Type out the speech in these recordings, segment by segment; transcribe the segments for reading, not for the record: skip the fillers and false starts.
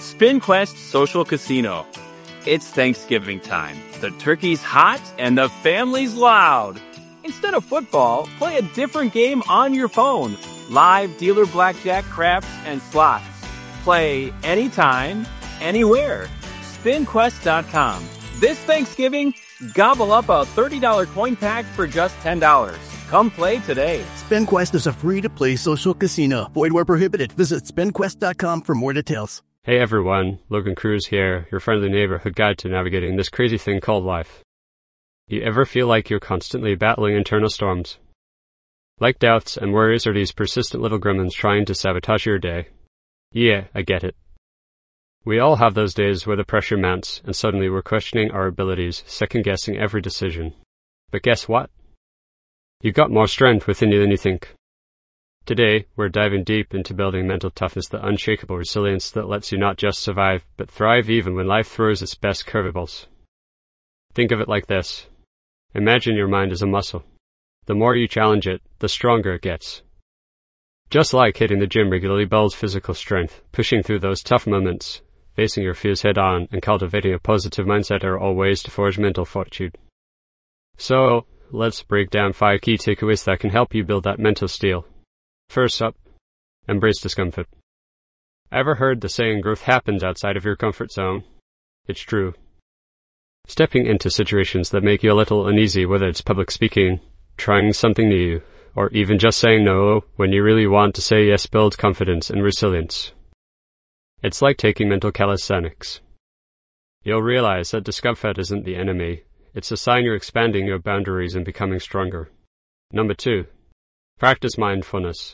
SpinQuest Social Casino. It's Thanksgiving time. The turkey's hot and the family's loud. Instead of football, play a different game on your phone. Live dealer blackjack, craps, and slots. Play anytime, anywhere. SpinQuest.com. This Thanksgiving, gobble up a $30 coin pack for just $10. Come play today. SpinQuest is a free-to-play social casino. Void where prohibited. Visit SpinQuest.com for more details. Hey everyone, Logan Cruz here, your friendly neighborhood guide to navigating this crazy thing called life. You ever feel like you're constantly battling internal storms? Like doubts and worries are these persistent little gremlins trying to sabotage your day? Yeah, I get it. We all have those days where the pressure mounts and suddenly we're questioning our abilities, second-guessing every decision. But guess what? You've got more strength within you than you think. Today, we're diving deep into building mental toughness, the unshakable resilience that lets you not just survive, but thrive even when life throws its best curveballs. Think of it like this. Imagine your mind as a muscle. The more you challenge it, the stronger it gets. Just like hitting the gym regularly builds physical strength, pushing through those tough moments, facing your fears head-on, and cultivating a positive mindset are all ways to forge mental fortitude. So, let's break down 5 key takeaways that can help you build that mental steel. First up, embrace discomfort. Ever heard the saying growth happens outside of your comfort zone? It's true. Stepping into situations that make you a little uneasy, whether it's public speaking, trying something new, or even just saying no when you really want to say yes, builds confidence and resilience. It's like taking mental calisthenics. You'll realize that discomfort isn't the enemy. It's a sign you're expanding your boundaries and becoming stronger. Number 2, practice mindfulness.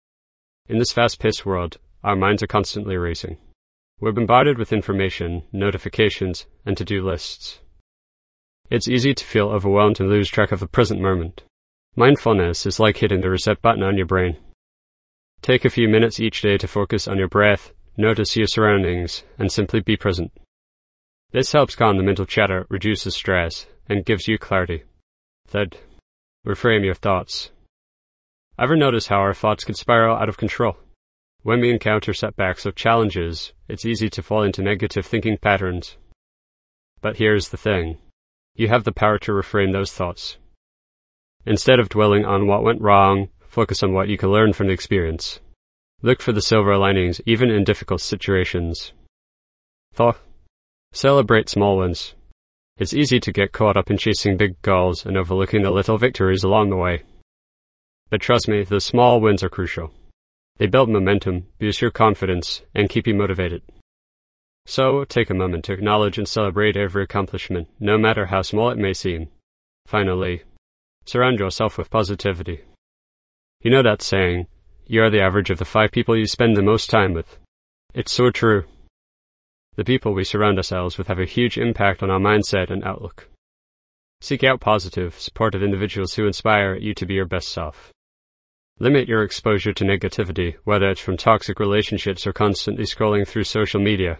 In this fast-paced world, our minds are constantly racing. We're bombarded with information, notifications, and to-do lists. It's easy to feel overwhelmed and lose track of the present moment. Mindfulness is like hitting the reset button on your brain. Take a few minutes each day to focus on your breath, notice your surroundings, and simply be present. This helps calm the mental chatter, reduces stress, and gives you clarity. Third, reframe your thoughts. Ever notice how our thoughts can spiral out of control? When we encounter setbacks or challenges, it's easy to fall into negative thinking patterns. But here's the thing. You have the power to reframe those thoughts. Instead of dwelling on what went wrong, focus on what you can learn from the experience. Look for the silver linings, even in difficult situations. Fourth, celebrate small wins. It's easy to get caught up in chasing big goals and overlooking the little victories along the way. But trust me, the small wins are crucial. They build momentum, boost your confidence, and keep you motivated. So, take a moment to acknowledge and celebrate every accomplishment, no matter how small it may seem. Finally, surround yourself with positivity. You know that saying, you are the average of the 5 people you spend the most time with. It's so true. The people we surround ourselves with have a huge impact on our mindset and outlook. Seek out positive, supportive individuals who inspire you to be your best self. Limit your exposure to negativity, whether it's from toxic relationships or constantly scrolling through social media.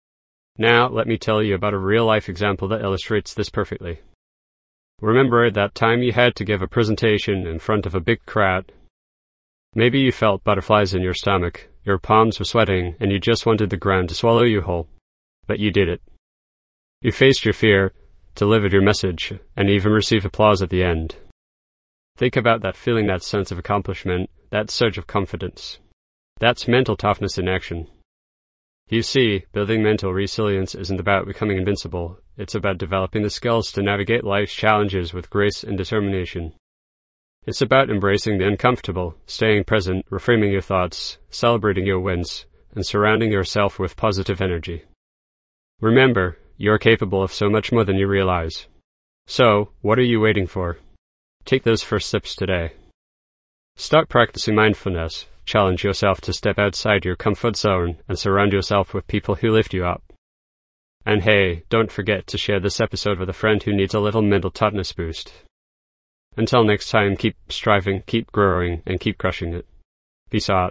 Now, let me tell you about a real-life example that illustrates this perfectly. Remember that time you had to give a presentation in front of a big crowd? Maybe you felt butterflies in your stomach, your palms were sweating, and you just wanted the ground to swallow you whole. But you did it. You faced your fear, delivered your message, and even received applause at the end. Think about that feeling, that sense of accomplishment, that surge of confidence. That's mental toughness in action. You see, building mental resilience isn't about becoming invincible. It's about developing the skills to navigate life's challenges with grace and determination. It's about embracing the uncomfortable, staying present, reframing your thoughts, celebrating your wins, and surrounding yourself with positive energy. Remember, you're capable of so much more than you realize. So, what are you waiting for? Take those first steps today. Start practicing mindfulness, challenge yourself to step outside your comfort zone, and surround yourself with people who lift you up. And hey, don't forget to share this episode with a friend who needs a little mental toughness boost. Until next time, keep striving, keep growing, and keep crushing it. Peace out.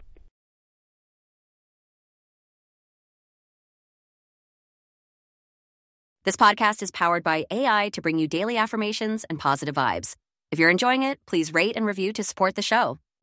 This podcast is powered by AI to bring you daily affirmations and positive vibes. If you're enjoying it, please rate and review to support the show.